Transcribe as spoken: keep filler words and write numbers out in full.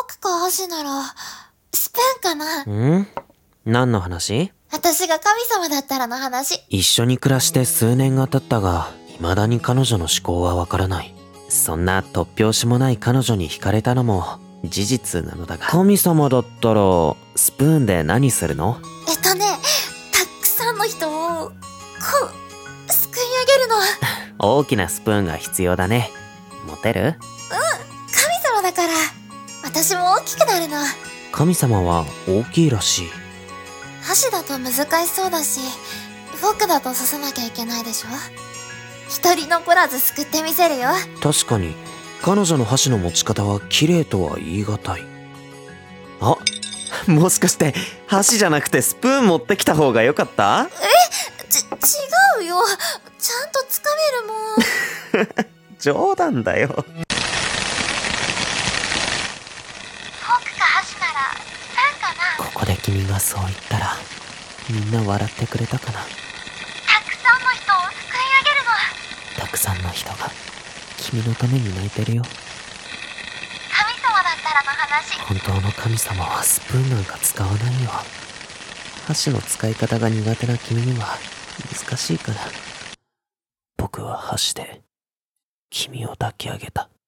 クか箸なら、スプーンかな。 ん？何の話？ 私が神様だったらの話。 一緒に暮らして数年が経ったが、未だに彼女の思考はわからない。そんな突拍子もない彼女に惹かれたのも事実なのだが。神様だったら、スプーンで何するの？ えっとね、たくさんの人を、こう、すくい上げるの。 大きなスプーンが必要だね。持てる？ うん、神様だから、私も大きくなるの。 神様は大きいらしい。 箸だと難しそうだし、フォークだと刺さなきゃいけないでしょ。一人残らずすくってみせるよ。 確かに、彼女の箸の持ち方は綺麗とは言い難い。あ、もしかして箸じゃなくてスプーン持ってきた方が良かった？ え？ち、違うよ。ちゃんとつかめるもん。 冗談だよ。フォークか箸なら、スプーンかな。 ここで君がそう言ったら、みんな笑ってくれたかな。 たくさんの人をすくい上げるの。 たくさんの人が君のために泣いてるよ。 神様だったらの話。 本当の神様はスプーンなんか使わないよ。箸の使い方が苦手な君には難しいから。僕は箸で君を抱き上げた。